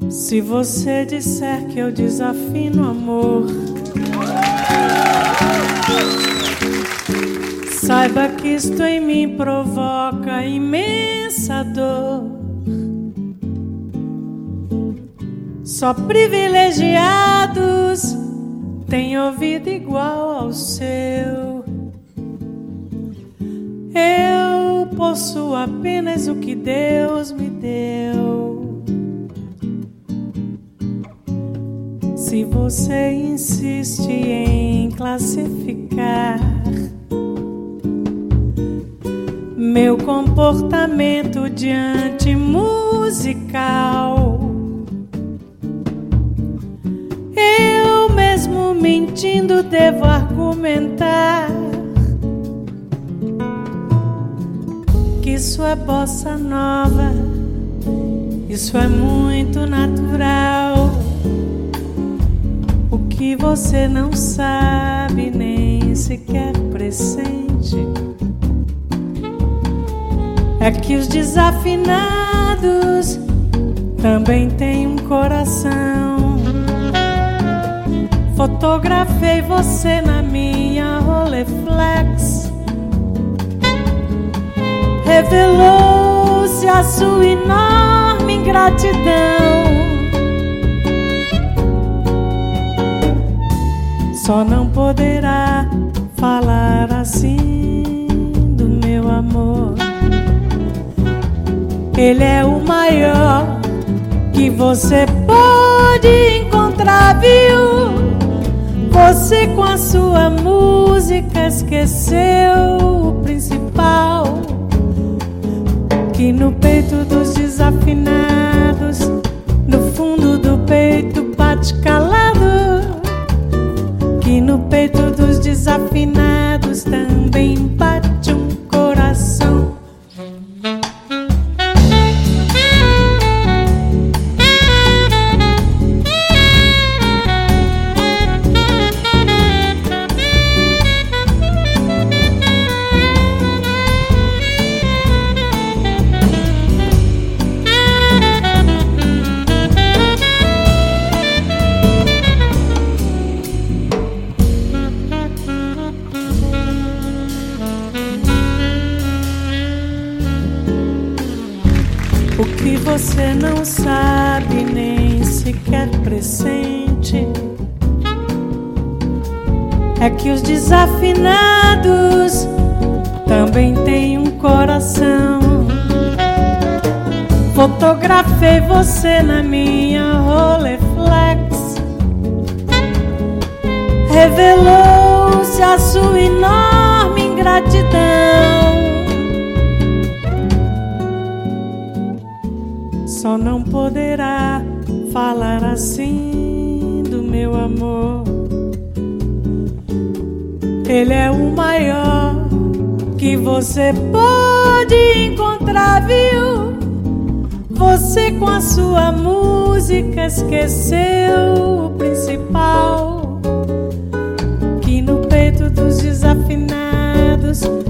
Se você disser que eu desafino amor, saiba que isto em mim provoca imensa dor. Só privilegiados têm ouvido igual ao seu. Eu possuo apenas o que Deus me deu. Se você insiste em classificar meu comportamento diante musical, eu mesmo mentindo devo argumentar que isso é bossa nova, isso é muito natural. O que você não sabe nem sequer pressente é que os desafinados também têm um coração. Fotografei você na minha Rolleiflex, revelou-se a sua enorme ingratidão. Só não poderá falar assim do meu amor. Ele é o maior que você pode encontrar, viu? Você com a sua música esqueceu o principal, que no peito dos desafinados, no fundo do peito bate calado, que no peito dos desafinados também bate um coração. O que você não sabe nem sequer pressente é que os desafinados também têm um coração. Fotografei você na minha Rolleiflex, revelou-se a sua enorme ingratidão. Só não poderá falar assim do meu amor. Ele é o maior que você pode encontrar, viu? Você com a sua música esqueceu o principal, que no peito dos desafinados,